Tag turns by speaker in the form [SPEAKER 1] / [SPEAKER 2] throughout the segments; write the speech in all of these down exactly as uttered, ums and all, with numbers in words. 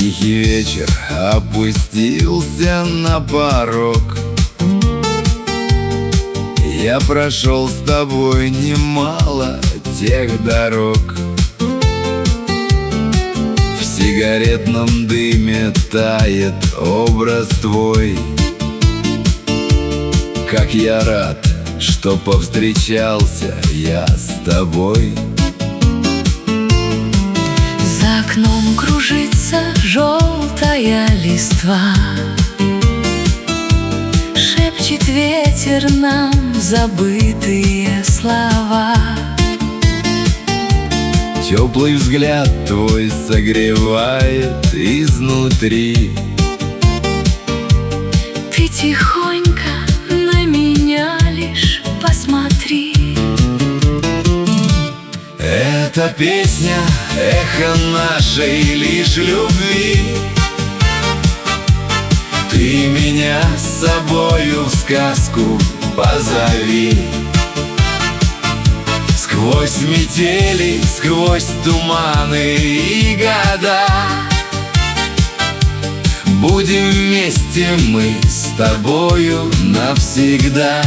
[SPEAKER 1] Тихий вечер опустился на порог. Я прошел с тобой немало тех дорог. В сигаретном дыме тает образ твой. Как я рад, что повстречался я с тобой.
[SPEAKER 2] За окном кружится желтая листва, шепчет ветер нам забытые слова.
[SPEAKER 1] Теплый взгляд твой согревает изнутри.
[SPEAKER 2] Ты тихонько на меня лишь посмотри.
[SPEAKER 1] Эта песня — эхо нашей лишь любви. Ты меня с собою в сказку позови. Сквозь метели, сквозь туманы и года будем вместе мы с тобою навсегда.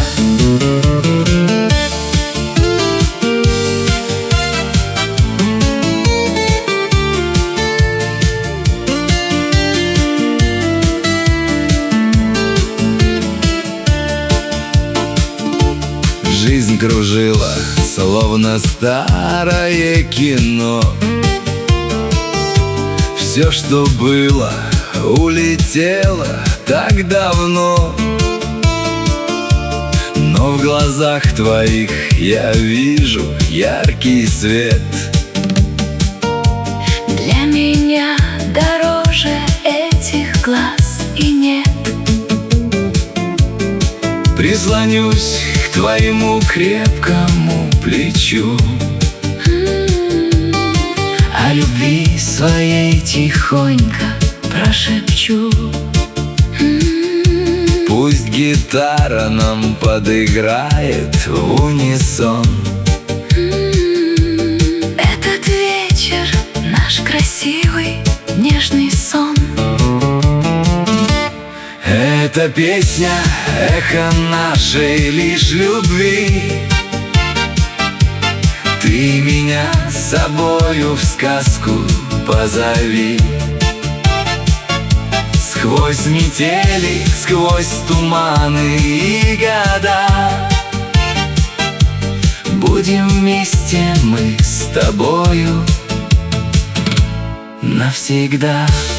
[SPEAKER 1] Жизнь кружила, словно старое кино. Все, что было, улетело так давно. Но в глазах твоих я вижу яркий свет.
[SPEAKER 2] Для меня дороже этих глаз и нет.
[SPEAKER 1] Прислонюсь к твоему крепкому плечу,
[SPEAKER 2] о любви своей тихонько прошепчу.
[SPEAKER 1] Пусть гитара нам подыграет в унисон.
[SPEAKER 2] Этот вечер наш красивый нежный сон.
[SPEAKER 1] Эта песня — эхо нашей лишь любви. Ты меня с собою в сказку позови. Сквозь метели, сквозь туманы и года будем вместе мы с тобою навсегда.